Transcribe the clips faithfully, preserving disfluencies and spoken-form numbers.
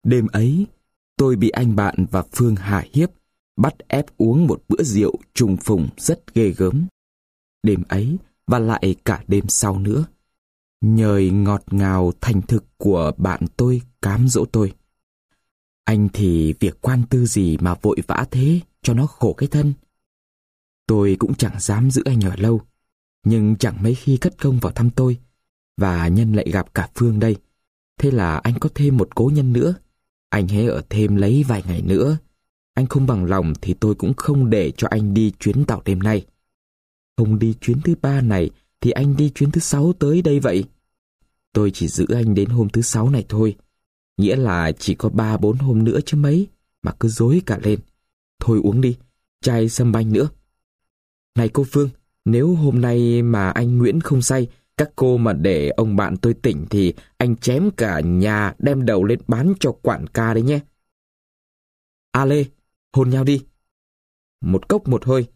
Đêm ấy, tôi bị anh bạn và Phương hạ hiếp, bắt ép uống một bữa rượu trùng phùng rất ghê gớm. Đêm ấy và lại cả đêm sau nữa, nhời ngọt ngào thành thực của bạn tôi cám dỗ tôi. Anh thì việc quan tư gì mà vội vã thế cho nó khổ cái thân. Tôi cũng chẳng dám giữ anh ở lâu, nhưng chẳng mấy khi cất công vào thăm tôi, và nhân lại gặp cả Phương đây. Thế là anh có thêm một cố nhân nữa. Anh hãy ở thêm lấy vài ngày nữa. Anh không bằng lòng thì tôi cũng không để cho anh đi chuyến tàu đêm nay. Không đi chuyến thứ ba này thì anh đi chuyến thứ sáu tới đây vậy. Tôi chỉ giữ anh đến hôm thứ sáu này thôi. Nghĩa là chỉ có ba bốn hôm nữa chứ mấy, mà cứ dối cả lên. Thôi uống đi, chai sâm banh nữa. Này cô Phương, nếu hôm nay mà anh Nguyễn không say, các cô mà để ông bạn tôi tỉnh thì anh chém cả nhà đem đầu lên bán cho quản ca đấy nhé. A Lê, hôn nhau đi. Một cốc một hơi.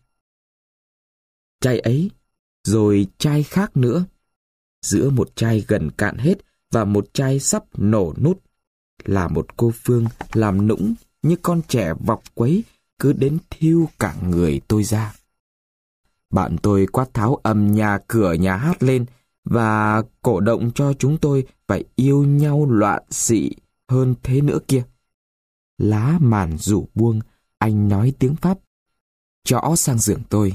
Chai ấy, rồi chai khác nữa. Giữa một chai gần cạn hết và một chai sắp nổ nút là một cô Phương làm nũng như con trẻ vọc quấy, cứ đến thiêu cả người tôi ra. Bạn tôi quát tháo ầm nhà cửa nhà hát lên và cổ động cho chúng tôi phải yêu nhau loạn xị hơn thế nữa kia. Lá màn rủ buông, anh nói tiếng Pháp, chõ sang giường tôi.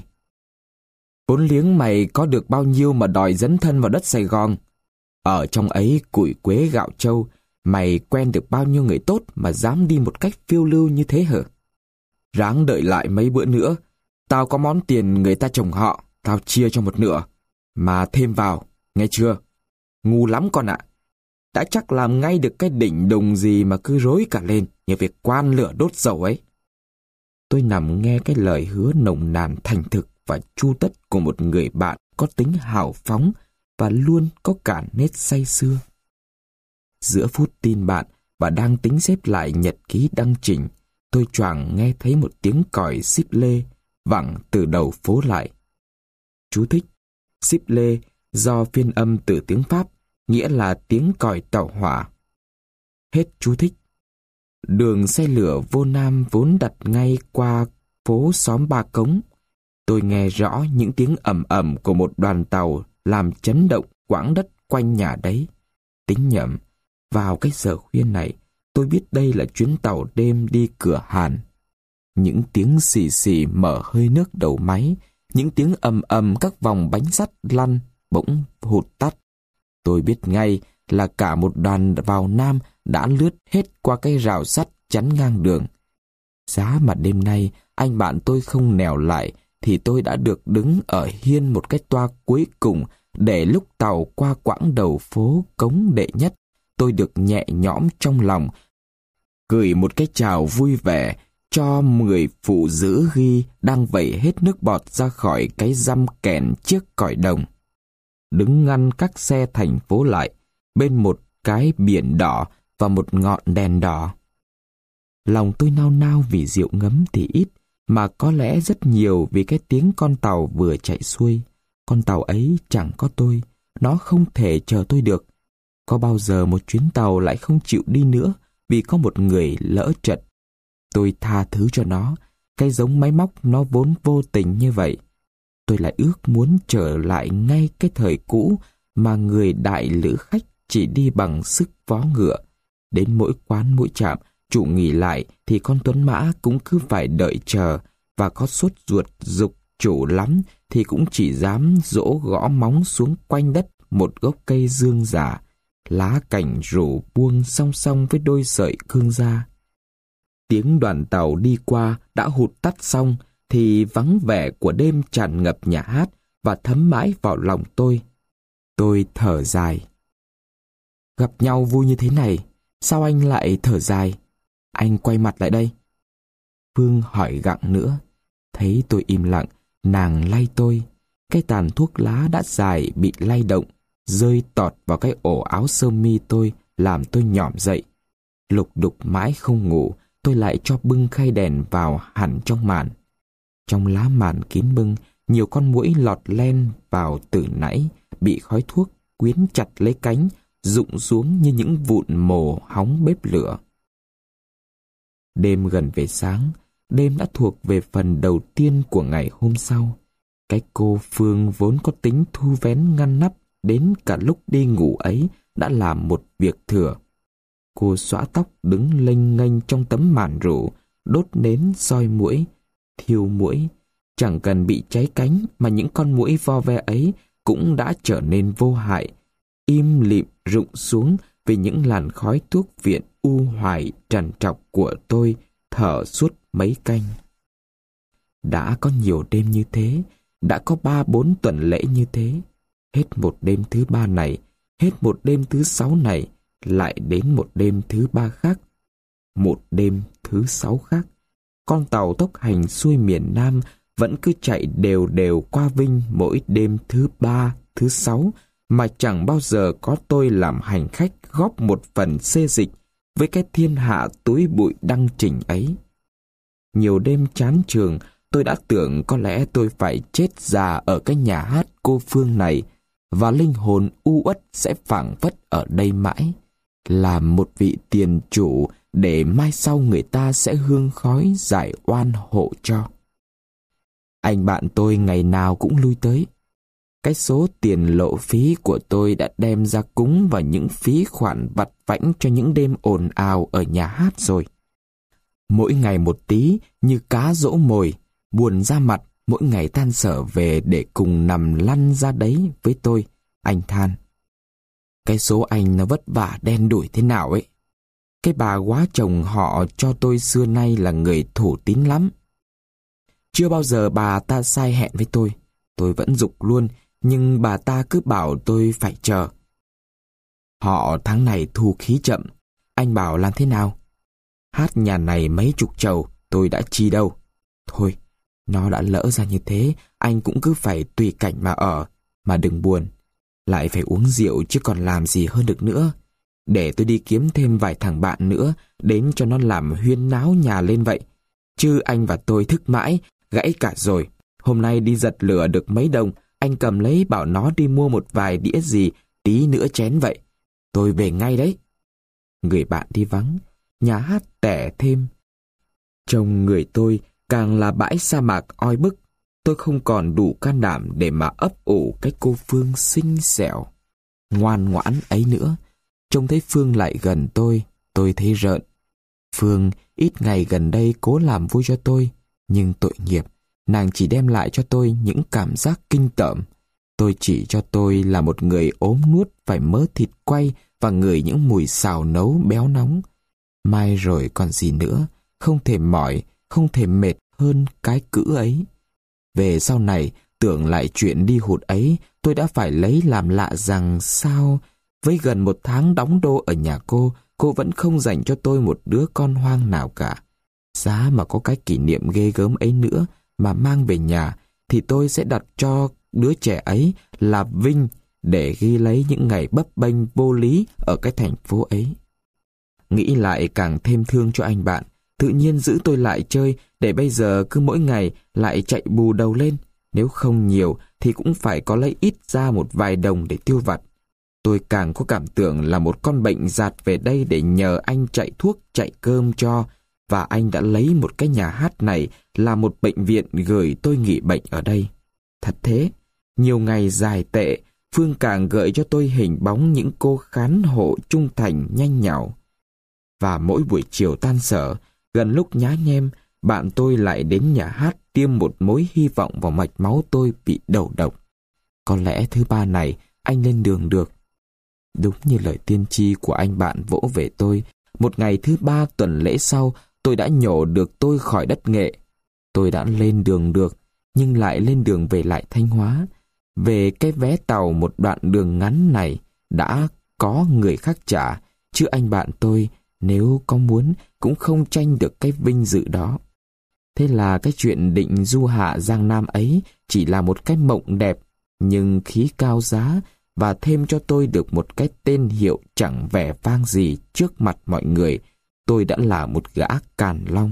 Vốn liếng mày có được bao nhiêu mà đòi dấn thân vào đất Sài Gòn? Ở trong ấy củi quế gạo trâu, mày quen được bao nhiêu người tốt mà dám đi một cách phiêu lưu như thế hả? Ráng đợi lại mấy bữa nữa, tao có món tiền người ta chồng họ, tao chia cho một nửa, mà thêm vào, nghe chưa? Ngu lắm con ạ. Đã chắc làm ngay được cái đỉnh đùng gì mà cứ rối cả lên, như việc quan lửa đốt dầu ấy. Tôi nằm nghe cái lời hứa nồng nàn thành thực và chu tất của một người bạn có tính hào phóng và luôn có cả nét say sưa. Giữa phút tin bạn và đang tính xếp lại nhật ký đăng trình, tôi choàng nghe thấy một tiếng còi xíp lê vẳng từ đầu phố lại. Chú thích: xíp lê do phiên âm từ tiếng Pháp, nghĩa là tiếng còi tàu hỏa. Hết chú thích. Đường xe lửa vô Nam vốn đặt ngay qua phố xóm Ba Cống. Tôi nghe rõ những tiếng ầm ầm của một đoàn tàu làm chấn động quãng đất quanh nhà đấy. Tính nhầm, vào cái giờ khuya này, tôi biết đây là chuyến tàu đêm đi Cửa Hàn. Những tiếng xì xì mở hơi nước đầu máy, những tiếng ầm ầm các vòng bánh sắt lăn bỗng hụt tắt. Tôi biết ngay là cả một đoàn vào Nam đã lướt hết qua cái rào sắt chắn ngang đường. Giá mà đêm nay anh bạn tôi không nèo lại thì tôi đã được đứng ở hiên một cái toa cuối cùng, để lúc tàu qua quãng đầu phố Cống Đệ Nhất, tôi được nhẹ nhõm trong lòng, gửi một cái chào vui vẻ cho người phụ nữ ghi đang vẩy hết nước bọt ra khỏi cái dăm kèn chiếc còi đồng. Đứng ngăn các xe thành phố lại bên một cái biển đỏ và một ngọn đèn đỏ. Lòng tôi nao nao vì rượu ngấm thì ít, mà có lẽ rất nhiều vì cái tiếng con tàu vừa chạy xuôi. Con tàu ấy chẳng có tôi, nó không thể chờ tôi được. Có bao giờ một chuyến tàu lại không chịu đi nữa vì có một người lỡ trật. Tôi tha thứ cho nó, cái giống máy móc nó vốn vô tình như vậy. Tôi lại ước muốn trở lại ngay cái thời cũ mà người đại lữ khách chỉ đi bằng sức vó ngựa. Đến mỗi quán mỗi trạm, chủ nghỉ lại thì con tuấn mã cũng cứ phải đợi chờ, và có sốt ruột giục chủ lắm thì cũng chỉ dám dỗ gõ móng xuống quanh đất một gốc cây dương già, lá cành rủ buông song song với đôi sợi cương da. Tiếng đoàn tàu đi qua đã hụt tắt xong thì vắng vẻ của đêm tràn ngập nhà hát và thấm mãi vào lòng tôi. Tôi thở dài. Gặp nhau vui như thế này, sao anh lại thở dài? Anh quay mặt lại đây. Phương hỏi gặng nữa. Thấy tôi im lặng, nàng lay tôi. Cái tàn thuốc lá đã dài bị lay động, rơi tọt vào cái ổ áo sơ mi tôi, làm tôi nhỏm dậy. Lục đục mãi không ngủ, tôi lại cho bưng khay đèn vào hẳn trong màn. Trong lá màn kín bưng, nhiều con muỗi lọt len vào từ nãy, bị khói thuốc quyến chặt lấy cánh, rụng xuống như những vụn mồ hóng bếp lửa. Đêm gần về sáng, đêm đã thuộc về phần đầu tiên của ngày hôm sau. Cái cô Phương vốn có tính thu vén ngăn nắp đến cả lúc đi ngủ ấy đã làm một việc thừa. Cô xõa tóc đứng lênh nghênh trong tấm màn rủ, đốt nến soi muỗi, thiêu muỗi. Chẳng cần bị cháy cánh mà những con muỗi vo ve ấy cũng đã trở nên vô hại, im lìm rụng xuống vì những làn khói thuốc viện u hoài trằn trọc của tôi thở suốt mấy canh. Đã có nhiều đêm như thế, đã có ba bốn tuần lễ như thế. Hết một đêm thứ ba này, hết một đêm thứ sáu này, lại đến một đêm thứ ba khác, một đêm thứ sáu khác. Con tàu tốc hành xuôi miền Nam vẫn cứ chạy đều đều qua Vinh mỗi đêm thứ ba, thứ sáu, mà chẳng bao giờ có tôi làm hành khách góp một phần xê dịch với cái thiên hạ túi bụi đăng trình ấy. Nhiều đêm chán trường, tôi đã tưởng có lẽ tôi phải chết già ở cái nhà hát cô Phương này, và linh hồn u uất sẽ phảng phất ở đây mãi, làm một vị tiền chủ để mai sau người ta sẽ hương khói giải oan hộ cho. Anh bạn tôi ngày nào cũng lui tới. Cái số tiền lộ phí của tôi đã đem ra cúng vào những phí khoản vặt vãnh cho những đêm ồn ào ở nhà hát rồi. Mỗi ngày một tí như cá dỗ mồi, buồn ra mặt, mỗi ngày tan sở về để cùng nằm lăn ra đấy với tôi, anh than. Cái số anh nó vất vả đen đủi thế nào ấy. Cái bà quá chồng họ cho tôi xưa nay là người thủ tín lắm. Chưa bao giờ bà ta sai hẹn với tôi. Tôi vẫn giục luôn, nhưng bà ta cứ bảo tôi phải chờ. Họ tháng này thu khí chậm, anh bảo làm thế nào? Hát nhà này mấy chục trầu, tôi đã chi đâu. Thôi, nó đã lỡ ra như thế, anh cũng cứ phải tùy cảnh mà ở, mà đừng buồn. Lại phải uống rượu chứ còn làm gì hơn được nữa. Để tôi đi kiếm thêm vài thằng bạn nữa, đến cho nó làm huyên náo nhà lên vậy. Chứ anh và tôi thức mãi, gãy cả rồi. Hôm nay đi giật lửa được mấy đồng, anh cầm lấy bảo nó đi mua một vài đĩa gì, tí nữa chén vậy. Tôi về ngay đấy. Người bạn đi vắng, nhà hát tẻ thêm. Trông người tôi càng là bãi sa mạc oi bức. Tôi không còn đủ can đảm để mà ấp ủ cái cô Phương xinh xẻo, ngoan ngoãn ấy nữa. Trông thấy Phương lại gần tôi, tôi thấy rợn. Phương ít ngày gần đây cố làm vui cho tôi, nhưng tội nghiệp, nàng chỉ đem lại cho tôi những cảm giác kinh tởm. Tôi chỉ cho tôi là một người ốm nuốt phải mớ thịt quay và ngửi những mùi xào nấu béo nóng. Mai rồi còn gì nữa, không thể mỏi, không thể mệt hơn cái cữ ấy. Về sau này, tưởng lại chuyện đi hụt ấy, tôi đã phải lấy làm lạ rằng sao, với gần một tháng đóng đô ở nhà cô, cô vẫn không dành cho tôi một đứa con hoang nào cả. Giá mà có cái kỷ niệm ghê gớm ấy nữa mà mang về nhà, thì tôi sẽ đặt cho đứa trẻ ấy là Vinh để ghi lấy những ngày bấp bênh vô lý ở cái thành phố ấy. Nghĩ lại càng thêm thương cho anh bạn, tự nhiên giữ tôi lại chơi để bây giờ cứ mỗi ngày lại chạy bù đầu lên. Nếu không nhiều thì cũng phải có lấy ít ra một vài đồng để tiêu vặt. Tôi càng có cảm tưởng là một con bệnh dạt về đây để nhờ anh chạy thuốc chạy cơm cho, và anh đã lấy một cái nhà hát này là một bệnh viện gửi tôi nghỉ bệnh ở đây. Thật thế, nhiều ngày dài tệ, Phương càng gợi cho tôi hình bóng những cô khán hộ trung thành nhanh nhảu. Và mỗi buổi chiều tan sở, gần lúc nhá nhem, bạn tôi lại đến nhà hát tiêm một mối hy vọng vào mạch máu tôi bị đầu độc. Có lẽ thứ ba này anh lên đường được. Đúng như lời tiên tri của anh bạn vỗ về tôi, một ngày thứ ba tuần lễ sau, tôi đã nhổ được tôi khỏi đất Nghệ. Tôi đã lên đường được, nhưng lại lên đường về lại Thanh Hóa. Về cái vé tàu một đoạn đường ngắn này đã có người khác trả, chứ anh bạn tôi nếu có muốn cũng không tranh được cái vinh dự đó. Thế là cái chuyện định du hạ Giang Nam ấy chỉ là một cái mộng đẹp, nhưng khí cao giá, và thêm cho tôi được một cái tên hiệu chẳng vẻ vang gì trước mặt mọi người. Tôi đã là một gã Càn Long.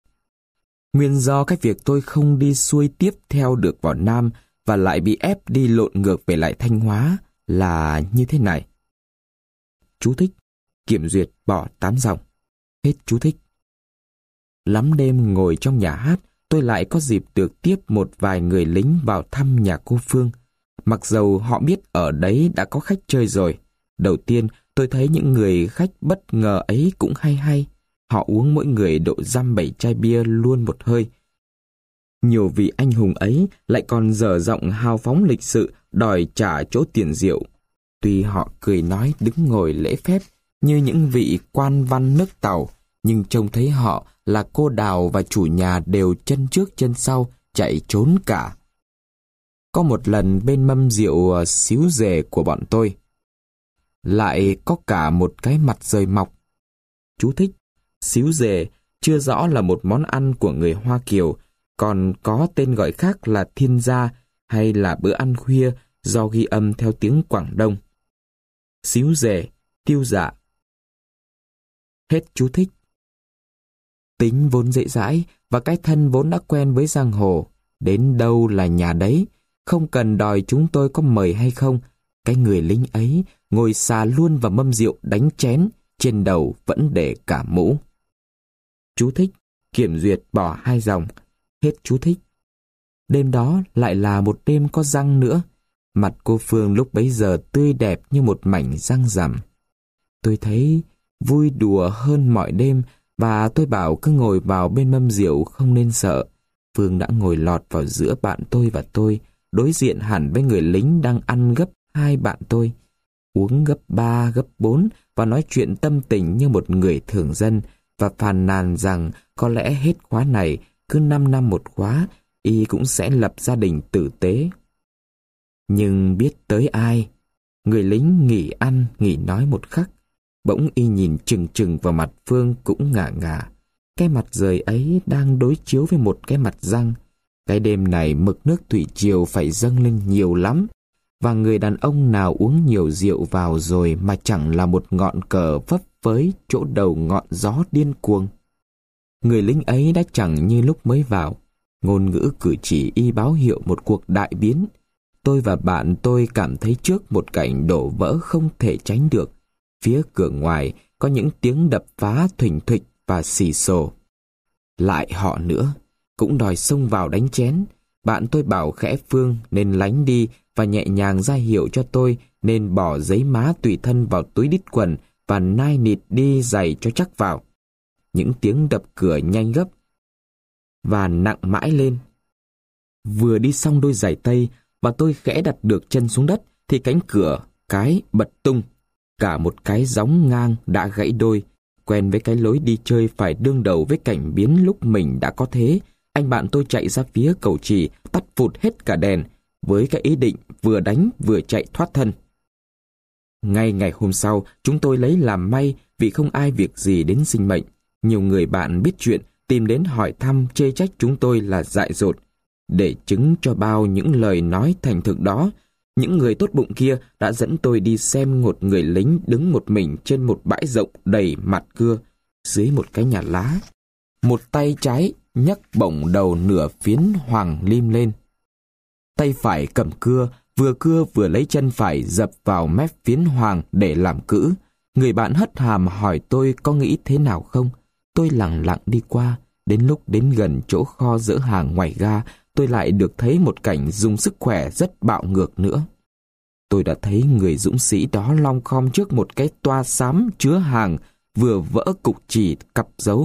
Nguyên do cái việc tôi không đi xuôi tiếp theo được vào Nam và lại bị ép đi lộn ngược về lại Thanh Hóa là như thế này. Chú thích: kiểm duyệt bỏ tám dòng. Hết chú thích. Lắm đêm ngồi trong nhà hát, tôi lại có dịp được tiếp một vài người lính vào thăm nhà cô Phương. Mặc dầu họ biết ở đấy đã có khách chơi rồi. Đầu tiên, tôi thấy những người khách bất ngờ ấy cũng hay hay. Họ uống mỗi người độ dăm bảy chai bia luôn một hơi. Nhiều vị anh hùng ấy lại còn dở giọng hào phóng lịch sự đòi trả chỗ tiền rượu. Tuy họ cười nói đứng ngồi lễ phép như những vị quan văn nước Tàu, nhưng trông thấy họ là cô Đào và chủ nhà đều chân trước chân sau chạy trốn cả. Có một lần bên mâm rượu xíu rề của bọn tôi lại có cả một cái mặt rời mọc. Chú thích: xíu rề chưa rõ là một món ăn của người Hoa Kiều, còn có tên gọi khác là thiên gia hay là bữa ăn khuya do ghi âm theo tiếng Quảng Đông. Xíu rề, tiêu dạ. Hết chú thích. Tính vốn dễ dãi và cái thân vốn đã quen với giang hồ, đến đâu là nhà đấy, không cần đòi chúng tôi có mời hay không. Cái người lính ấy ngồi xà luôn vào mâm rượu đánh chén, trên đầu vẫn để cả mũ. Chú thích: kiểm duyệt bỏ hai dòng. Hết chú thích. Đêm đó lại là một đêm có răng nữa. Mặt cô Phương lúc bấy giờ tươi đẹp như một mảnh răng rằm. Tôi thấy vui đùa hơn mọi đêm và tôi bảo cứ ngồi vào bên mâm rượu không nên sợ. Phương đã ngồi lọt vào giữa bạn tôi và tôi, đối diện hẳn với người lính đang ăn gấp hai bạn tôi, uống gấp ba, gấp bốn và nói chuyện tâm tình như một người thường dân, và phàn nàn rằng có lẽ hết khóa này, cứ năm năm một khóa, y cũng sẽ lập gia đình tử tế. Nhưng biết tới ai, người lính nghỉ ăn, nghỉ nói một khắc, bỗng y nhìn chừng chừng vào mặt Phương cũng ngả ngả. Cái mặt rời ấy đang đối chiếu với một cái mặt răng. Cái đêm này mực nước thủy triều phải dâng lên nhiều lắm, và người đàn ông nào uống nhiều rượu vào rồi mà chẳng là một ngọn cờ phấp phới chỗ đầu ngọn gió điên cuồng. Người lính ấy đã chẳng như lúc mới vào. Ngôn ngữ cử chỉ y báo hiệu một cuộc đại biến. Tôi và bạn tôi cảm thấy trước một cảnh đổ vỡ không thể tránh được. Phía cửa ngoài có những tiếng đập phá thình thịch và xì xồ. Lại họ nữa, cũng đòi xông vào đánh chén. Bạn tôi bảo khẽ Phương nên lánh đi và nhẹ nhàng ra hiệu cho tôi nên bỏ giấy má tùy thân vào túi đít quần và nai nịt đi giày cho chắc vào. Những tiếng đập cửa nhanh gấp và nặng mãi lên. Vừa đi xong đôi giày tây và tôi khẽ đặt được chân xuống đất thì cánh cửa cái bật tung. Cả một cái gióng ngang đã gãy đôi. Quen với cái lối đi chơi phải đương đầu với cảnh biến lúc mình đã có thế, anh bạn tôi chạy ra phía cầu Trì, tắt phụt hết cả đèn, với cái ý định vừa đánh vừa chạy thoát thân. Ngay ngày hôm sau, chúng tôi lấy làm may vì không ai việc gì đến sinh mệnh. Nhiều người bạn biết chuyện tìm đến hỏi thăm chê trách chúng tôi là dại dột. Để chứng cho bao những lời nói thành thực đó, những người tốt bụng kia đã dẫn tôi đi xem một người lính đứng một mình trên một bãi rộng đầy mặt cưa, dưới một cái nhà lá. Một tay trái nhấc bổng đầu nửa phiến hoàng lim lên. Tay phải cầm cưa, vừa cưa vừa lấy chân phải dập vào mép phiến hoàng để làm cữ. Người bạn hất hàm hỏi tôi có nghĩ thế nào không. Tôi lặng lặng đi qua. Đến lúc đến gần chỗ kho dỡ hàng ngoài ga, tôi lại được thấy một cảnh dùng sức khỏe rất bạo ngược nữa. Tôi đã thấy người dũng sĩ đó long khom trước một cái toa xám chứa hàng vừa vỡ cục chỉ cặp dấu.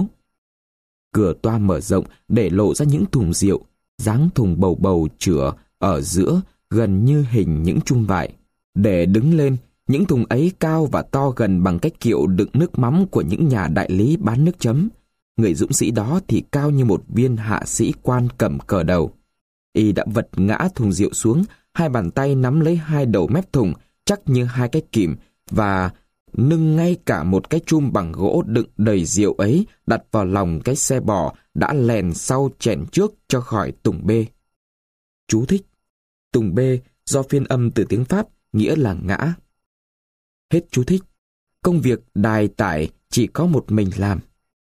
Cửa toa mở rộng để lộ ra những thùng rượu, dáng thùng bầu bầu chửa ở giữa gần như hình những chum vải. Để đứng lên, những thùng ấy cao và to gần bằng cái kiệu đựng nước mắm của những nhà đại lý bán nước chấm. Người dũng sĩ đó thì cao như một viên hạ sĩ quan cầm cờ đầu. Y đã vật ngã thùng rượu xuống, hai bàn tay nắm lấy hai đầu mép thùng, chắc như hai cái kìm, và nâng ngay cả một cái chum bằng gỗ đựng đầy rượu ấy đặt vào lòng cái xe bò đã lèn sau chèn trước cho khỏi tùng bê. Chú thích: tùng bê do phiên âm từ tiếng Pháp nghĩa là ngã. Hết chú thích. Công việc đài tải chỉ có một mình làm.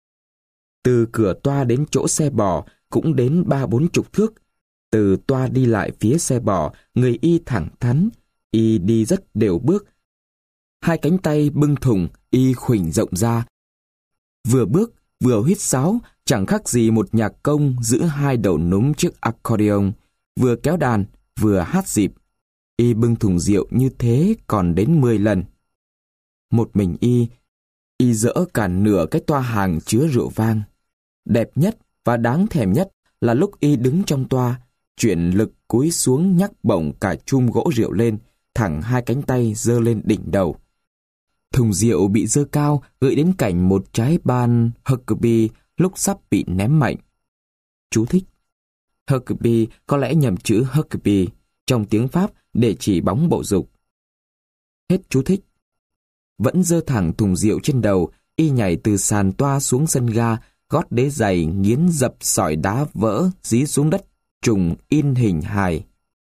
Từ cửa toa đến chỗ xe bò cũng đến ba bốn chục thước. Từ toa đi lại phía xe bò, người y thẳng thắn, y đi rất đều bước. Hai cánh tay bưng thùng, y khuỷu rộng ra. Vừa bước, vừa huýt sáo chẳng khác gì một nhạc công giữ hai đầu núm chiếc accordion, vừa kéo đàn, vừa hát dịp. Y bưng thùng rượu như thế còn đến mười lần. Một mình y, y dỡ cả nửa cái toa hàng chứa rượu vang. Đẹp nhất và đáng thèm nhất là lúc y đứng trong toa, chuyển lực cúi xuống nhắc bổng cả chum gỗ rượu lên, thẳng hai cánh tay giơ lên đỉnh đầu. Thùng rượu bị giơ cao gợi đến cảnh một trái ban Huckabee lúc sắp bị ném mạnh. Chú thích: Huckabee có lẽ nhầm chữ Huckabee trong tiếng Pháp để chỉ bóng bầu dục. Hết chú thích. Vẫn giơ thẳng thùng rượu trên đầu, y nhảy từ sàn toa xuống sân ga, gót đế giày nghiến dập sỏi đá vỡ dí xuống đất, trùng in hình hài.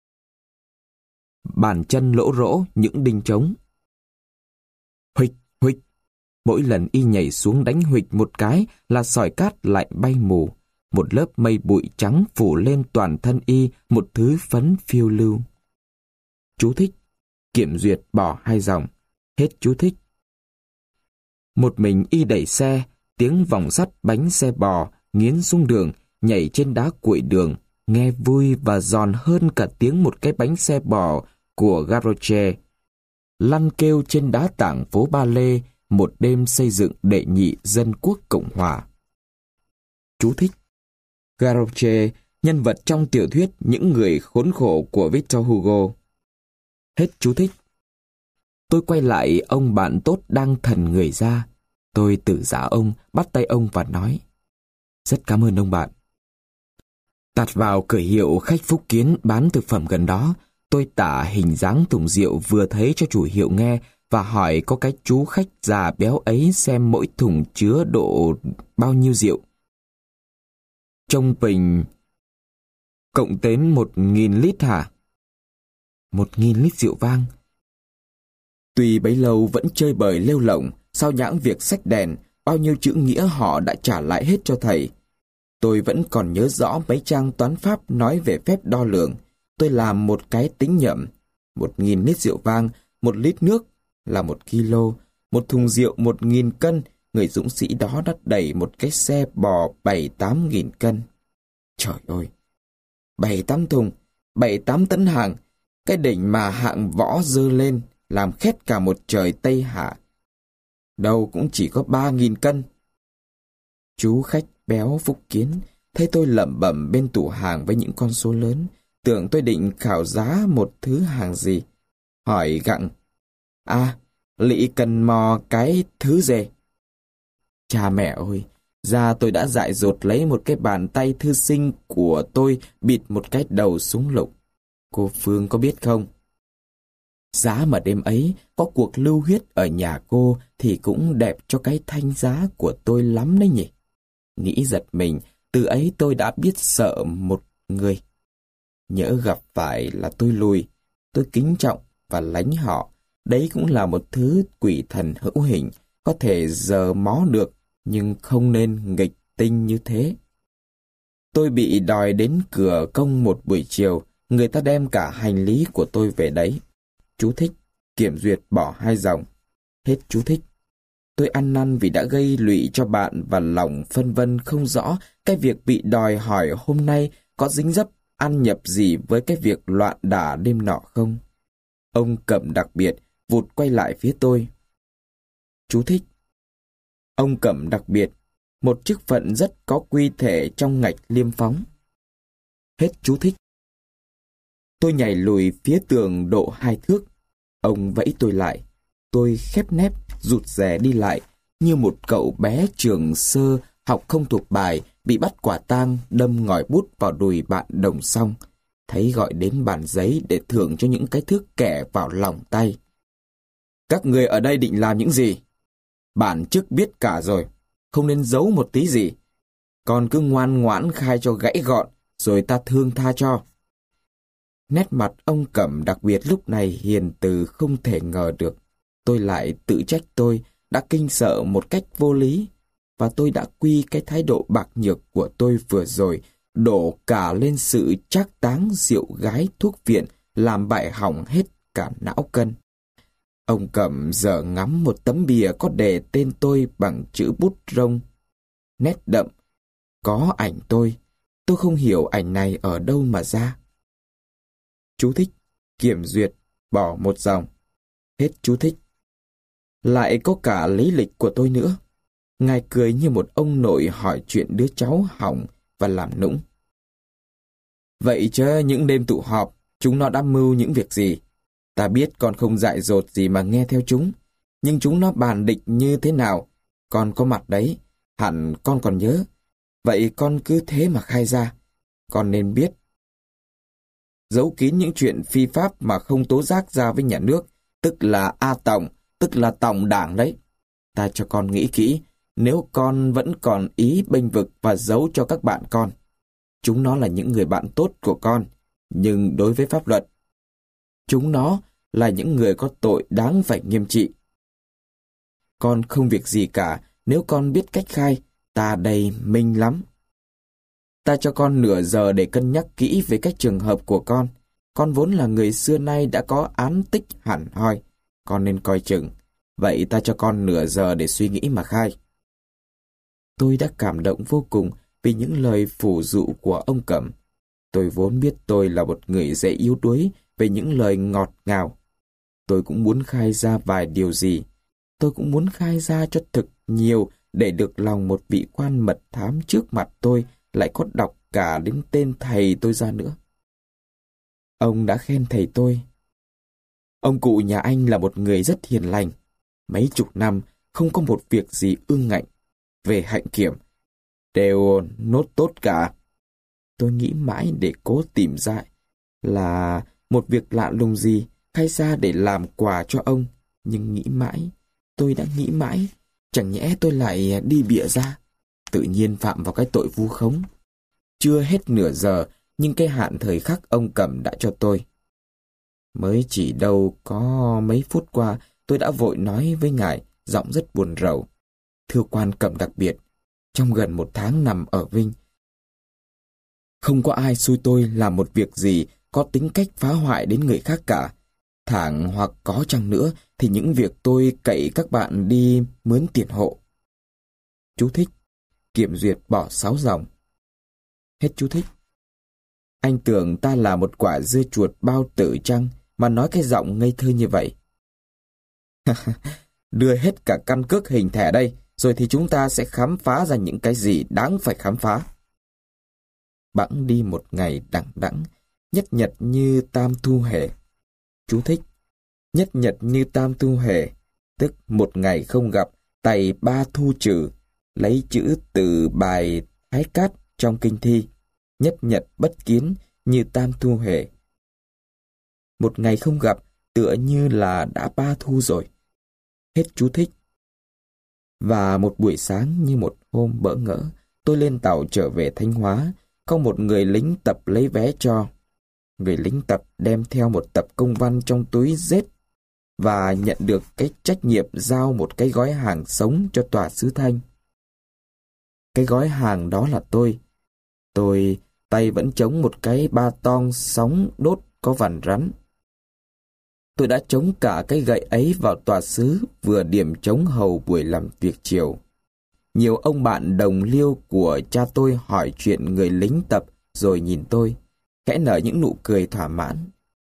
Bàn chân lỗ rỗ những đinh trống. Huỵch, huỵch. Mỗi lần y nhảy xuống đánh huỵch một cái là sỏi cát lại bay mù. Một lớp mây bụi trắng phủ lên toàn thân y, một thứ phấn phiêu lưu. Chú thích: kiểm duyệt bỏ hai dòng. Hết chú thích. Một mình y đẩy xe, tiếng vòng sắt bánh xe bò nghiến xuống đường, nhảy trên đá cuội đường, nghe vui và giòn hơn cả tiếng một cái bánh xe bò của Garroche lăn kêu trên đá tảng phố Ba Lê một đêm xây dựng đệ nhị dân quốc Cộng hòa. Chú thích: Garroche, nhân vật trong tiểu thuyết Những người khốn khổ của Victor Hugo. Hết chú thích. Tôi quay lại ông bạn tốt đang thần người ra. Tôi từ giã ông, bắt tay ông và nói: rất cảm ơn ông bạn. Tạt vào cửa hiệu khách Phúc Kiến bán thực phẩm gần đó, tôi tả hình dáng thùng rượu vừa thấy cho chủ hiệu nghe và hỏi có cái chú khách già béo ấy xem mỗi thùng chứa độ bao nhiêu rượu. Trong bình cộng đến một nghìn lít hả? Một nghìn lít rượu vang. Tuy bấy lâu vẫn chơi bời lêu lổng, sao nhãng việc xách đèn, bao nhiêu chữ nghĩa họ đã trả lại hết cho thầy. Tôi vẫn còn nhớ rõ mấy trang toán pháp nói về phép đo lường. Tôi làm một cái tính nhẩm. Một nghìn lít rượu vang, một lít nước là một kilo. Một thùng rượu một nghìn cân, người dũng sĩ đó đã đẩy một cái xe bò bảy tám nghìn cân. Trời ơi! Bảy tám thùng, bảy tám tấn hàng, cái đỉnh mà hạng võ dơ lên, làm khét cả một trời Tây Hạ. Đâu cũng chỉ có ba nghìn cân. Chú khách béo Phúc Kiến thấy tôi lẩm bẩm bên tủ hàng với những con số lớn, tưởng tôi định khảo giá một thứ hàng gì. Hỏi gặng: à, lị cần mò cái thứ gì? Cha mẹ ơi, ra tôi đã dại dột lấy một cái bàn tay thư sinh của tôi bịt một cái đầu súng lục. Cô Phương có biết không? Giá mà đêm ấy có cuộc lưu huyết ở nhà cô thì cũng đẹp cho cái thanh giá của tôi lắm đấy nhỉ. Nghĩ giật mình, từ ấy tôi đã biết sợ một người. Nhỡ gặp phải là tôi lùi, tôi kính trọng và lánh họ. Đấy cũng là một thứ quỷ thần hữu hình, có thể giờ mó được, nhưng không nên nghịch tinh như thế. Tôi bị đòi đến cửa công một buổi chiều, người ta đem cả hành lý của tôi về đấy. Chú thích: kiểm duyệt bỏ hai dòng. Hết chú thích. Tôi ăn năn vì đã gây lụy cho bạn và lòng phân vân không rõ cái việc bị đòi hỏi hôm nay có dính dấp ăn nhập gì với cái việc loạn đả đêm nọ không. Ông Cẩm đặc biệt vụt quay lại phía tôi. Chú thích: ông Cẩm đặc biệt, một chức phận rất có quy thể trong ngạch liêm phóng. Hết chú thích. Tôi nhảy lùi phía tường độ hai thước. Ông vẫy tôi lại. Tôi khép nép, rụt rè đi lại, như một cậu bé trường sơ học không thuộc bài, bị bắt quả tang đâm ngòi bút vào đùi bạn đồng xong. Thấy gọi đến bàn giấy để thưởng cho những cái thước kẻ vào lòng tay. Các người ở đây định làm những gì? Bạn trước biết cả rồi, không nên giấu một tí gì. Còn cứ ngoan ngoãn khai cho gãy gọn, rồi ta thương tha cho. Nét mặt ông Cẩm đặc biệt lúc này hiền từ không thể ngờ được. Tôi lại tự trách tôi đã kinh sợ một cách vô lý, và tôi đã quy cái thái độ bạc nhược của tôi vừa rồi đổ cả lên sự trác táng rượu gái thuốc viện làm bại hỏng hết cả não cân. Ông Cẩm giờ ngắm một tấm bìa có đề tên tôi bằng chữ bút rông, nét đậm, có ảnh tôi. Tôi không hiểu ảnh này ở đâu mà ra. Chú thích, kiểm duyệt, bỏ một dòng. Hết chú thích. Lại có cả lý lịch của tôi nữa. Ngài cười như một ông nội hỏi chuyện đứa cháu hỏng và làm nũng. Vậy chứ những đêm tụ họp, chúng nó đã mưu những việc gì? Ta biết con không dại dột gì mà nghe theo chúng. Nhưng chúng nó bàn địch như thế nào? Con có mặt đấy, hẳn con còn nhớ. Vậy con cứ thế mà khai ra. Con nên biết. Giấu kín những chuyện phi pháp mà không tố giác ra với nhà nước, tức là A Tổng, tức là Tổng Đảng đấy. Ta cho con nghĩ kỹ, nếu con vẫn còn ý bênh vực và giấu cho các bạn con. Chúng nó là những người bạn tốt của con, nhưng đối với pháp luật, chúng nó là những người có tội đáng phải nghiêm trị. Con không việc gì cả nếu con biết cách khai, ta đây minh lắm. Ta cho con nửa giờ để cân nhắc kỹ về các trường hợp của con. Con vốn là người xưa nay đã có án tích hẳn hoi, con nên coi chừng. Vậy ta cho con nửa giờ để suy nghĩ mà khai. Tôi đã cảm động vô cùng vì những lời phủ dụ của ông Cẩm. Tôi vốn biết tôi là một người dễ yếu đuối về những lời ngọt ngào. Tôi cũng muốn khai ra vài điều gì. Tôi cũng muốn khai ra cho thực nhiều để được lòng một vị quan mật thám trước mặt tôi lại có đọc cả đến tên thầy tôi ra nữa. Ông đã khen thầy tôi. Ông cụ nhà anh là một người rất hiền lành. Mấy chục năm không có một việc gì ương ngạnh. Về hạnh kiểm, đều nốt tốt cả. Tôi nghĩ mãi để cố tìm ra là một việc lạ lùng gì khai ra để làm quà cho ông. Nhưng nghĩ mãi, tôi đã nghĩ mãi, chẳng nhẽ tôi lại đi bịa ra. Tự nhiên phạm vào cái tội vu khống. Chưa hết nửa giờ, nhưng cái hạn thời khắc ông Cẩm đã cho tôi. Mới chỉ đâu có mấy phút qua, tôi đã vội nói với ngài, giọng rất buồn rầu. Thưa quan Cẩm đặc biệt, trong gần một tháng nằm ở Vinh, không có ai xui tôi làm một việc gì có tính cách phá hoại đến người khác cả. Thẳng hoặc có chăng nữa thì những việc tôi cậy các bạn đi mướn tiền hộ. Chú thích, kiểm duyệt bỏ sáu dòng. Hết chú thích. Anh tưởng ta là một quả dưa chuột bao tử chăng mà nói cái giọng ngây thơ như vậy. Đưa hết cả căn cước hình thẻ đây, rồi thì chúng ta sẽ khám phá ra những cái gì đáng phải khám phá. Bẵng đi một ngày đằng đẵng, nhất nhật như tam thu hề. Chú thích, nhất nhật như tam thu hề, tức một ngày không gặp, tày ba thu trừ, lấy chữ từ bài Thái Cát trong kinh thi. Nhất nhật bất kiến như tam thu hề. Một ngày không gặp tựa như là đã ba thu rồi. Hết chú thích. Và một buổi sáng như một hôm bỡ ngỡ, tôi lên tàu trở về Thanh Hóa, có một người lính tập lấy vé cho. Người lính tập đem theo một tập công văn trong túi rết và nhận được cái trách nhiệm giao một cái gói hàng sống cho tòa sứ Thanh. Cái gói hàng đó là tôi. Tôi tay vẫn chống một cái ba tong sóng đốt có vằn rắn. Tôi đã chống cả cái gậy ấy vào tòa sứ, vừa điểm chống hầu buổi làm việc chiều. Nhiều ông bạn đồng liêu của cha tôi hỏi chuyện người lính tập rồi nhìn tôi, khẽ nở những nụ cười thỏa mãn.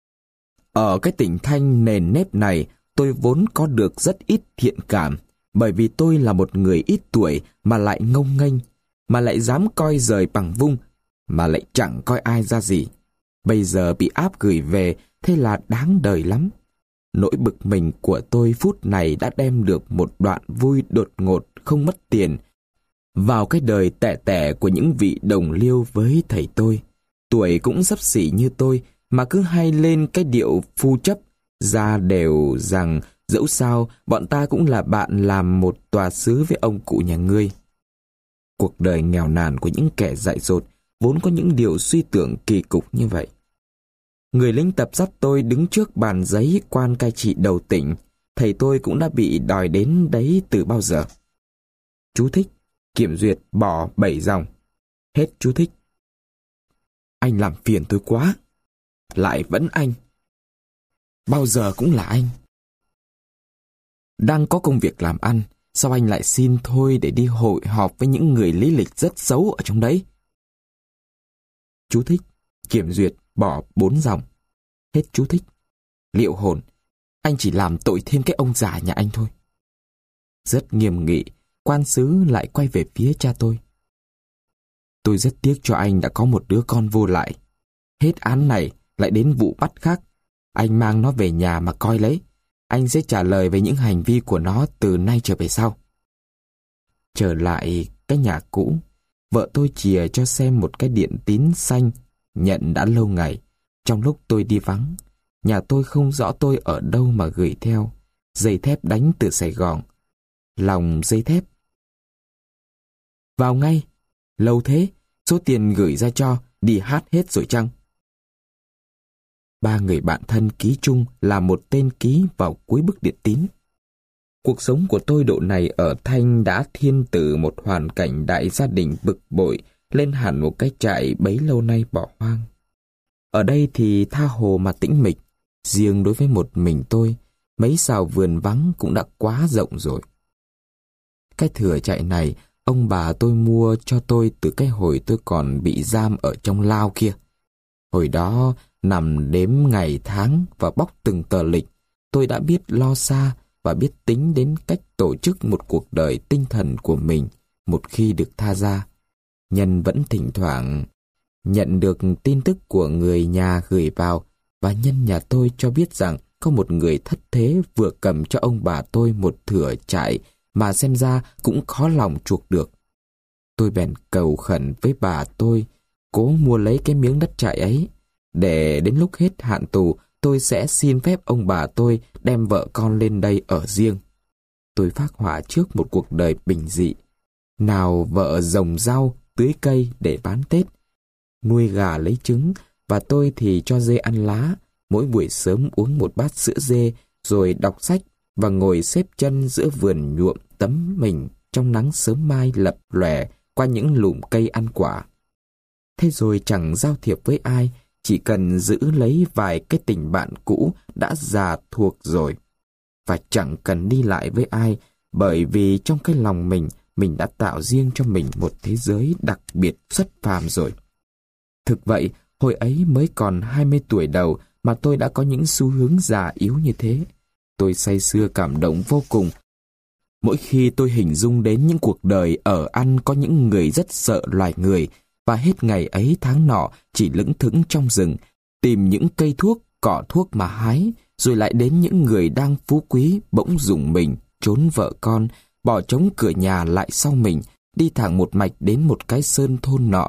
Ở cái tỉnh Thanh nền nếp này, tôi vốn có được rất ít thiện cảm, bởi vì tôi là một người ít tuổi mà lại ngông nghênh, mà lại dám coi rời bằng vung, mà lại chẳng coi ai ra gì. Bây giờ bị áp gửi về, thế là đáng đời lắm. Nỗi bực mình của tôi phút này đã đem được một đoạn vui đột ngột không mất tiền vào cái đời tẻ tẻ của những vị đồng liêu với thầy tôi. Tuổi cũng xấp xỉ như tôi mà cứ hay lên cái điệu phu chấp, ra đều rằng dẫu sao bọn ta cũng là bạn làm một tòa sứ với ông cụ nhà ngươi. Cuộc đời nghèo nàn của những kẻ dại dột vốn có những điều suy tưởng kỳ cục như vậy. Người lính tập dắt tôi đứng trước bàn giấy quan cai trị đầu tỉnh. Thầy tôi cũng đã bị đòi đến đấy từ bao giờ. Chú thích, kiểm duyệt bỏ bảy dòng. Hết chú thích. Anh làm phiền tôi quá. Lại vẫn anh. Bao giờ cũng là anh. Đang có công việc làm ăn, sao anh lại xin thôi để đi hội họp với những người lý lịch rất xấu ở trong đấy? Chú thích, kiểm duyệt, bỏ bốn dòng. Hết chú thích. Liệu hồn, anh chỉ làm tội thêm cái ông già nhà anh thôi. Rất nghiêm nghị, quan sứ lại quay về phía cha tôi. Tôi rất tiếc cho anh đã có một đứa con vô lại. Hết án này, lại đến vụ bắt khác. Anh mang nó về nhà mà coi lấy. Anh sẽ trả lời về những hành vi của nó từ nay trở về sau. Trở lại cái nhà cũ, vợ tôi chìa cho xem một cái điện tín xanh nhận đã lâu ngày. Trong lúc tôi đi vắng, nhà tôi không rõ tôi ở đâu mà gửi theo. Dây thép đánh từ Sài Gòn. Lòng dây thép. Vào ngay. Lâu thế, số tiền gửi ra cho đi hát hết rồi chăng? Ba người bạn thân ký chung là một tên ký vào cuối bức điện tín. Cuộc sống của tôi độ này ở Thanh đã thiên từ một hoàn cảnh đại gia đình bực bội lên hẳn một cái trại bấy lâu nay bỏ hoang. Ở đây thì tha hồ mà tĩnh mịch, riêng đối với một mình tôi, mấy sào vườn vắng cũng đã quá rộng rồi. Cái thửa trại này, ông bà tôi mua cho tôi từ cái hồi tôi còn bị giam ở trong lao kia. Hồi đó, nằm đếm ngày tháng và bóc từng tờ lịch, tôi đã biết lo xa và biết tính đến cách tổ chức một cuộc đời tinh thần của mình một khi được tha ra. Nhân vẫn thỉnh thoảng nhận được tin tức của người nhà gửi vào, và nhân nhà tôi cho biết rằng có một người thất thế vừa cầm cho ông bà tôi một thửa trại mà xem ra cũng khó lòng chuộc được. Tôi bèn cầu khẩn với bà tôi cố mua lấy cái miếng đất trại ấy, để đến lúc hết hạn tù tôi sẽ xin phép ông bà tôi đem vợ con lên đây ở riêng. Tôi phác họa trước một cuộc đời bình dị. Nào vợ trồng rau, tưới cây để bán Tết, nuôi gà lấy trứng, và tôi thì cho dê ăn lá, mỗi buổi sớm uống một bát sữa dê, rồi đọc sách và ngồi xếp chân giữa vườn nhuộm tấm mình trong nắng sớm mai lập lòe qua những lùm cây ăn quả. Thế rồi chẳng giao thiệp với ai, chỉ cần giữ lấy vài cái tình bạn cũ đã già thuộc rồi. Và chẳng cần đi lại với ai, bởi vì trong cái lòng mình, mình đã tạo riêng cho mình một thế giới đặc biệt xuất phàm rồi. Thực vậy, hồi ấy mới còn hai mươi tuổi đầu mà tôi đã có những xu hướng già yếu như thế. Tôi say sưa cảm động vô cùng mỗi khi tôi hình dung đến những cuộc đời ở ăn có những người rất sợ loài người, và hết ngày ấy tháng nọ chỉ lững thững trong rừng, tìm những cây thuốc, cỏ thuốc mà hái, rồi lại đến những người đang phú quý bỗng rủng mình, trốn vợ con, bỏ trống cửa nhà lại sau mình, đi thẳng một mạch đến một cái sơn thôn nọ.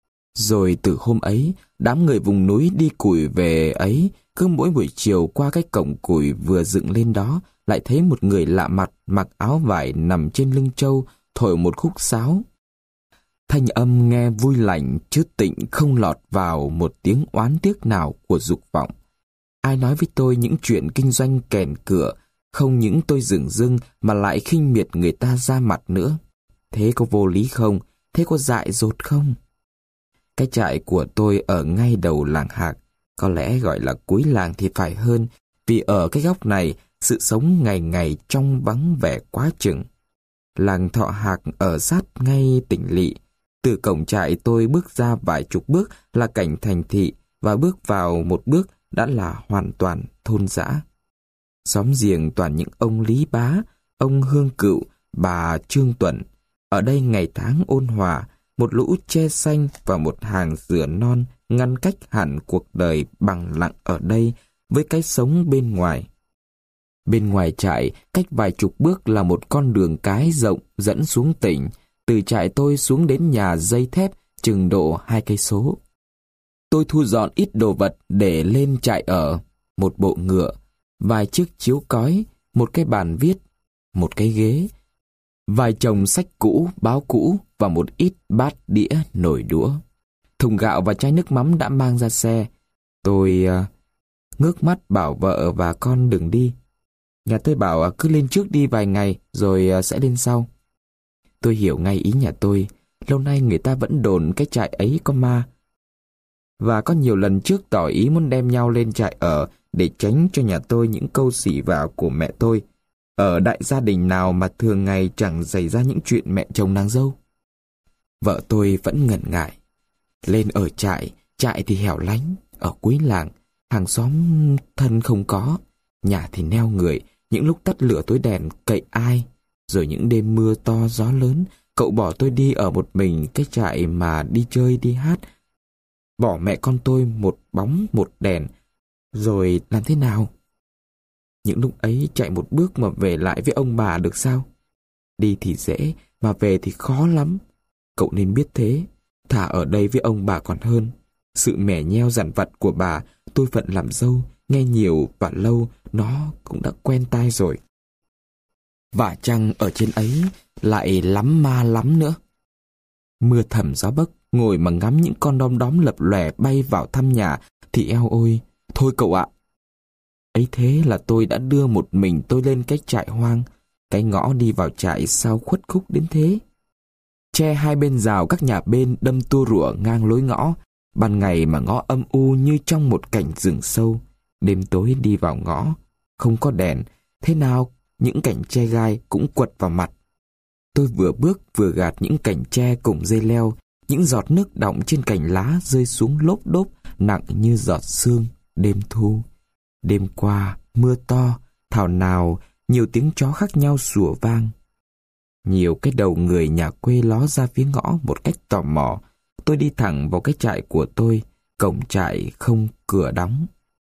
Rồi từ hôm ấy, đám người vùng núi đi củi về ấy, cứ mỗi buổi chiều qua cái cổng củi vừa dựng lên đó, lại thấy một người lạ mặt mặc áo vải nằm trên lưng trâu, thổi một khúc sáo. Thanh âm nghe vui lành chứ tịnh không lọt vào một tiếng oán tiếc nào của dục vọng. Ai nói với tôi những chuyện kinh doanh kèn cửa, không những tôi dửng dưng mà lại khinh miệt người ta ra mặt nữa. Thế có vô lý không? Thế có dại dột không? Cái trại của tôi ở ngay đầu làng Hạc, có lẽ gọi là cuối làng thì phải hơn, vì ở cái góc này, sự sống ngày ngày trong vắng vẻ quá chừng. Làng Thọ Hạc ở sát ngay tỉnh lỵ. Từ cổng trại tôi bước ra vài chục bước là cảnh thành thị, và bước vào một bước đã là hoàn toàn thôn dã. Xóm giềng toàn những ông Lý Bá, ông Hương Cựu, bà Trương Tuẩn. Ở đây ngày tháng ôn hòa, một lũ tre xanh và một hàng dừa non ngăn cách hẳn cuộc đời bằng lặng ở đây với cái sống bên ngoài. Bên ngoài trại, cách vài chục bước là một con đường cái rộng dẫn xuống tỉnh. Từ trại tôi xuống đến nhà dây thép chừng độ hai cây số. Tôi thu dọn ít đồ vật để lên trại ở, một bộ ngựa, vài chiếc chiếu cói, một cái bàn viết, một cái ghế, vài chồng sách cũ, báo cũ và một ít bát đĩa, nồi đũa. Thùng gạo và chai nước mắm đã mang ra xe. Tôi uh, ngước mắt bảo vợ và con đừng đi. Nhà tôi bảo uh, cứ lên trước đi vài ngày rồi uh, sẽ lên sau. Tôi hiểu ngay ý nhà tôi. Lâu nay người ta vẫn đồn cái trại ấy có ma, và có nhiều lần trước tỏ ý muốn đem nhau lên trại ở để tránh cho nhà tôi những câu xỉ vả của mẹ tôi. Ở đại gia đình nào mà thường ngày chẳng xảy ra những chuyện mẹ chồng nàng dâu? Vợ tôi vẫn ngần ngại. Lên ở trại, trại thì hẻo lánh, ở cuối làng, hàng xóm thân không có, nhà thì neo người, những lúc tắt lửa tối đèn cậy ai. Rồi những đêm mưa to gió lớn, cậu bỏ tôi đi ở một mình cái trại mà đi chơi đi hát. Bỏ mẹ con tôi một bóng một đèn, rồi làm thế nào? Những lúc ấy chạy một bước mà về lại với ông bà được sao? Đi thì dễ, mà về thì khó lắm. Cậu nên biết thế, thà ở đây với ông bà còn hơn. Sự mẻ nheo dằn vặt của bà, tôi phận làm dâu, nghe nhiều và lâu, nó cũng đã quen tai rồi. Và chăng ở trên ấy lại lắm ma lắm nữa. Mưa thầm gió bấc, ngồi mà ngắm những con đom đóm lập lòe bay vào thăm nhà, thì eo ôi, thôi cậu ạ. Ấy thế là tôi đã đưa một mình tôi lên cái trại hoang, cái ngõ đi vào trại sao khuất khúc đến thế. Tre hai bên rào các nhà bên đâm tua rủa ngang lối ngõ, ban ngày mà ngõ âm u như trong một cảnh rừng sâu, đêm tối đi vào ngõ, không có đèn, thế nào những cành tre gai cũng quật vào mặt. Tôi vừa bước vừa gạt những cành tre cùng dây leo, những giọt nước đọng trên cành lá rơi xuống lốp đốp nặng như giọt sương đêm thu. Đêm qua mưa to, thảo nào nhiều tiếng chó khác nhau sủa vang. Nhiều cái đầu người nhà quê ló ra phía ngõ một cách tò mò. Tôi đi thẳng vào cái trại của tôi, cổng trại không cửa đóng.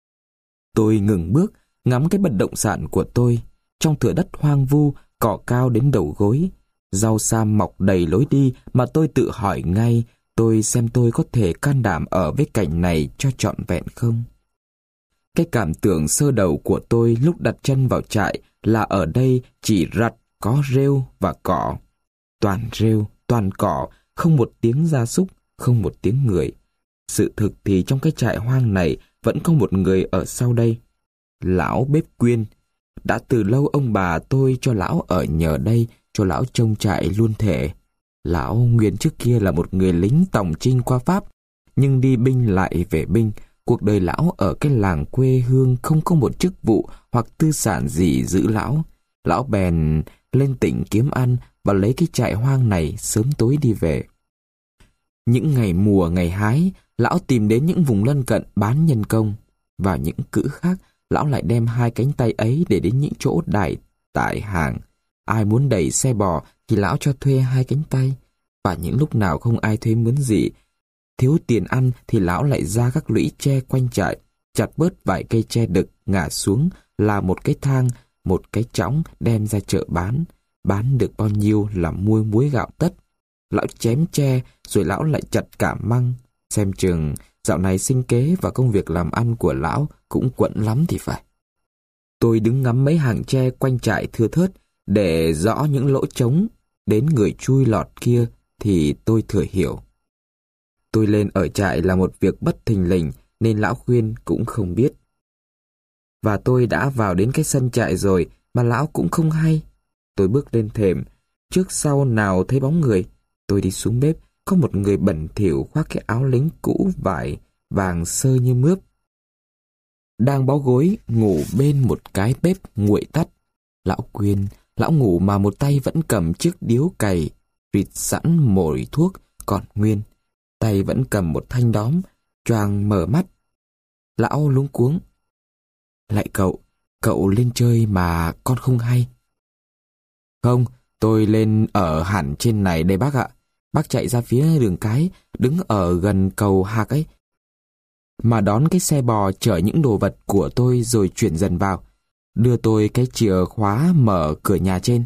Tôi ngừng bước, ngắm cái bất động sản của tôi. Trong thửa đất hoang vu, cỏ cao đến đầu gối, rau sam mọc đầy lối đi mà tôi tự hỏi ngay, tôi xem tôi có thể can đảm ở với cảnh này cho trọn vẹn không? Cái cảm tưởng sơ đầu của tôi lúc đặt chân vào trại là ở đây chỉ rặt có rêu và cỏ. Toàn rêu, toàn cỏ, không một tiếng gia súc, không một tiếng người. Sự thực thì trong cái trại hoang này vẫn có một người ở sau đây. Lão bếp Quyên. Đã từ lâu ông bà tôi cho lão ở nhờ đây, cho lão trông trại luôn thể. Lão nguyên trước kia là một người lính tòng chinh qua Pháp, nhưng đi binh lại về binh. Cuộc đời lão ở cái làng quê hương không có một chức vụ hoặc tư sản gì giữ lão. Lão bèn lên tỉnh kiếm ăn và lấy cái trại hoang này sớm tối đi về. Những ngày mùa ngày hái, lão tìm đến những vùng lân cận bán nhân công. Và những cữ khác, lão lại đem hai cánh tay ấy để đến những chỗ đài tải hàng. Ai muốn đẩy xe bò thì lão cho thuê hai cánh tay. Và những lúc nào không ai thuê mướn gì, thiếu tiền ăn thì lão lại ra các lũy tre quanh trại, chặt bớt vài cây tre đực ngả xuống là một cái thang, một cái chõng đem ra chợ bán. Bán được bao nhiêu là mua muối gạo tất. Lão chém tre rồi lão lại chặt cả măng. Xem chừng dạo này sinh kế và công việc làm ăn của lão cũng quẫn lắm thì phải. Tôi đứng ngắm mấy hàng tre quanh trại thưa thớt để rõ những lỗ trống. Đến người chui lọt kia thì tôi thừa hiểu. Tôi lên ở trại là một việc bất thình lình nên lão khuyên cũng không biết. Và tôi đã vào đến cái sân trại rồi mà lão cũng không hay. Tôi bước lên thềm, trước sau nào thấy bóng người. Tôi đi xuống bếp, có một người bẩn thỉu khoác cái áo lính cũ vải vàng sơ như mướp, đang bó gối ngủ bên một cái bếp nguội tắt. Lão Quyên, lão ngủ mà một tay vẫn cầm chiếc điếu cày rịt sẵn mồi thuốc còn nguyên, tay vẫn cầm một thanh đóm, choàng mở mắt. Lão luống cuống: "Lạy cậu, cậu lên chơi mà con không hay." "Không, tôi lên ở hẳn trên này đây bác ạ. Bác chạy ra phía đường cái, đứng ở gần cầu Hạc ấy, mà đón cái xe bò chở những đồ vật của tôi rồi chuyển dần vào, đưa tôi cái chìa khóa mở cửa nhà trên."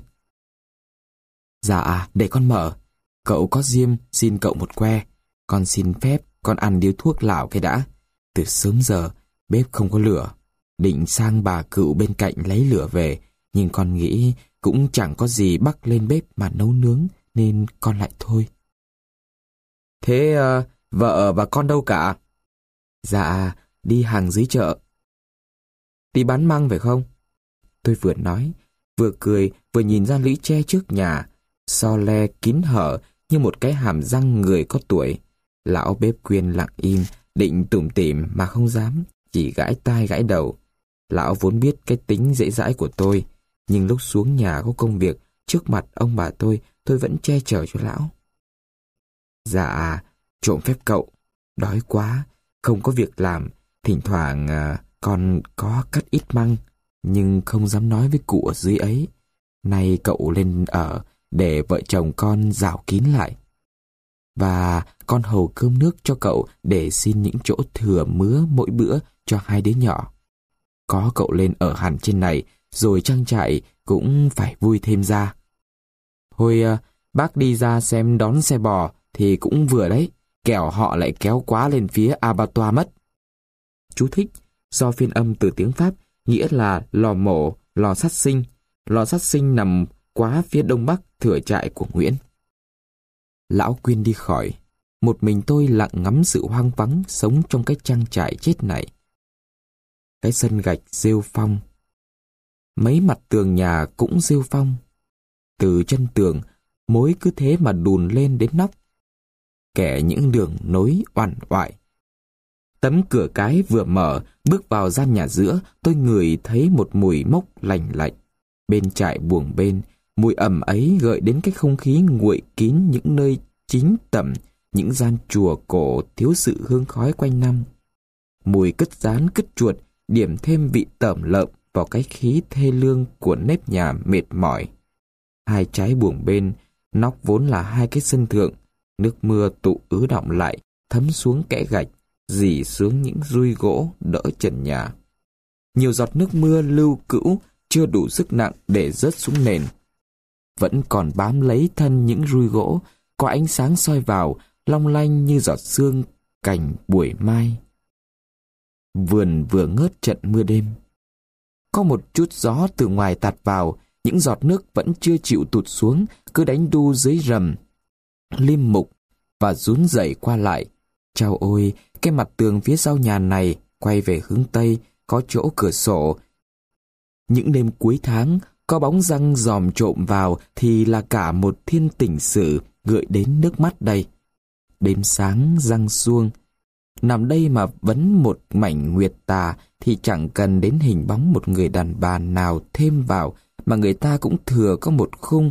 "Dạ, để con mở. Cậu có diêm, xin cậu một que. Con xin phép, con ăn điếu thuốc lảo cái đã. Từ sớm giờ, bếp không có lửa. Định sang bà Cựu bên cạnh lấy lửa về, nhưng con nghĩ cũng chẳng có gì bắc lên bếp mà nấu nướng, nên con lại thôi." "Thế uh, vợ và con đâu cả?" "Dạ, đi hàng dưới chợ." "Đi bán măng phải không?" Tôi vừa nói, vừa cười, vừa nhìn ra lũy tre trước nhà, so le kín hở như một cái hàm răng người có tuổi. Lão bếp Quyên lặng im, định tủm tỉm mà không dám, chỉ gãi tai gãi đầu. Lão vốn biết cái tính dễ dãi của tôi, Nhưng lúc xuống nhà có công việc, trước mặt ông bà tôi, tôi vẫn che chở cho lão. Dạ, trộm phép cậu. Đói quá, không có việc làm. Thỉnh thoảng à, con có cắt ít măng, nhưng không dám nói với cụ ở dưới ấy. Nay cậu lên ở để vợ chồng con rào kín lại. Và con hầu cơm nước cho cậu để xin những chỗ thừa mứa mỗi bữa cho hai đứa nhỏ. Có cậu lên ở hẳn trên này, rồi trang trại cũng phải vui thêm ra. Hồi à, bác đi ra xem đón xe bò thì cũng vừa đấy, kẻo họ lại kéo quá lên phía abattoir mất. Chú thích, do phiên âm từ tiếng Pháp, nghĩa là lò mổ, lò sát sinh. Lò sát sinh nằm quá phía đông bắc thửa trại của Nguyễn. Lão Quyên đi khỏi, một mình tôi lặng ngắm sự hoang vắng sống trong cái trang trại chết này. Cái sân gạch rêu phong, mấy mặt tường nhà cũng rêu phong. Từ chân tường, mối cứ thế mà đùn lên đến nóc. Kẻ những đường nối oằn oại. Tấm cửa cái vừa mở, bước vào gian nhà giữa, tôi ngửi thấy một mùi mốc lành lạnh. Bên trại buồng bên, mùi ẩm ấy gợi đến cái không khí nguội kín những nơi chính tẩm, những gian chùa cổ thiếu sự hương khói quanh năm. Mùi cứt rán cứt chuột điểm thêm vị tởm lợm vào cái khí thê lương của nếp nhà mệt mỏi. Hai trái buồng bên, nóc vốn là hai cái sân thượng, nước mưa tụ ứ đọng lại, thấm xuống kẽ gạch, rỉ xuống những dui gỗ đỡ trần nhà. Nhiều giọt nước mưa lưu cữu chưa đủ sức nặng để rớt xuống nền. Vẫn còn bám lấy thân những dui gỗ, có ánh sáng soi vào, long lanh như giọt sương cành buổi mai. Vườn vừa ngớt trận mưa đêm. Có một chút gió từ ngoài tạt vào, những giọt nước vẫn chưa chịu tụt xuống, cứ đánh đu dưới rầm, lim mục và rún rẩy qua lại. Chao ôi, cái mặt tường phía sau nhà này quay về hướng Tây, có chỗ cửa sổ. Những đêm cuối tháng, có bóng răng dòm trộm vào thì là cả một thiên tình sử gợi đến nước mắt đây. Đêm sáng răng suông, nằm đây mà vấn một mảnh nguyệt tà thì chẳng cần đến hình bóng một người đàn bà nào thêm vào, mà người ta cũng thừa có một khung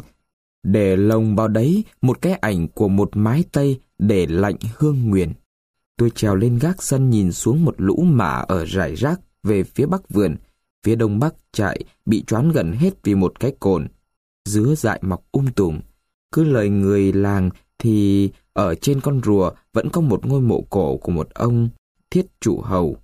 để lồng vào đấy một cái ảnh của một mái tây để lạnh hương nguyền. Tôi trèo lên gác sân nhìn xuống một lũ mả ở rải rác về phía bắc vườn. Phía đông bắc trại bị choán gần hết vì một cái cồn. Dứa dại mọc um tùm. Cứ lời người làng thì ở trên con rùa vẫn có một ngôi mộ cổ của một ông Thiết Trụ Hầu,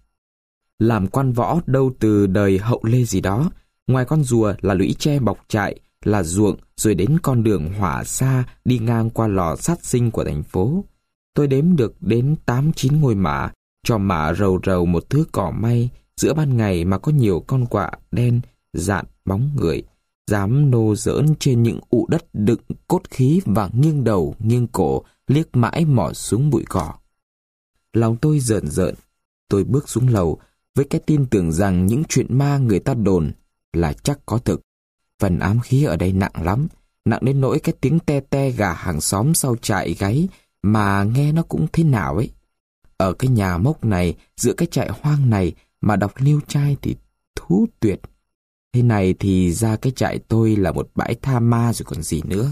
làm quan võ đâu từ đời Hậu Lê gì đó. Ngoài con rùa là lũy tre bọc trại, là ruộng, rồi đến con đường hỏa xa đi ngang qua lò sát sinh của thành phố. Tôi đếm được đến tám chín ngôi mả, cho mả rầu rầu một thứ cỏ may, giữa ban ngày mà có nhiều con quạ đen dạn bóng người, dám nô giỡn trên những ụ đất đựng cốt khí và nghiêng đầu nghiêng cổ, liếc mãi mò xuống bụi cỏ. Lòng tôi rợn rợn, tôi bước xuống lầu với cái tin tưởng rằng những chuyện ma người ta đồn là chắc có thực. Phần ám khí ở đây nặng lắm, nặng đến nỗi cái tiếng te te gà hàng xóm sau trại gáy mà nghe nó cũng thế nào ấy. Ở cái nhà mốc này, giữa cái trại hoang này mà đọc liêu trai thì thú tuyệt. Thế này thì ra cái trại tôi là một bãi tha ma rồi còn gì nữa.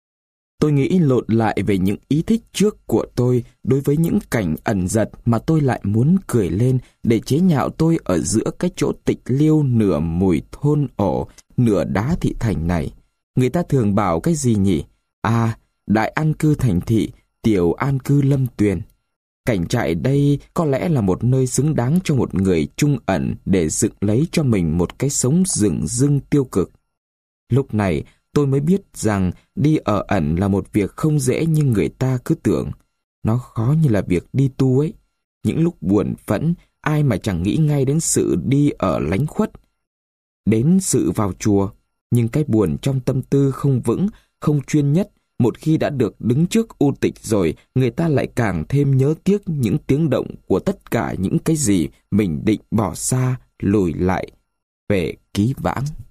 Tôi nghĩ lộn lại về những ý thích trước của tôi đối với những cảnh ẩn giật mà tôi lại muốn cười lên để chế nhạo tôi ở giữa cái chỗ tịch liêu nửa mùi thôn ổ, nửa đá thị thành này. Người ta thường bảo cái gì nhỉ? À, đại an cư thành thị, tiểu an cư lâm tuyền. Cảnh trại đây có lẽ là một nơi xứng đáng cho một người trung ẩn để dựng lấy cho mình một cái sống rừng rưng tiêu cực. Lúc này tôi mới biết rằng đi ở ẩn là một việc không dễ như người ta cứ tưởng. Nó khó như là việc đi tu ấy. Những lúc buồn phẫn, ai mà chẳng nghĩ ngay đến sự đi ở lánh khuất, đến sự vào chùa. Nhưng cái buồn trong tâm tư không vững, không chuyên nhất, một khi đã được đứng trước u tịch rồi, người ta lại càng thêm nhớ tiếc những tiếng động của tất cả những cái gì mình định bỏ xa, lùi lại về ký vãng.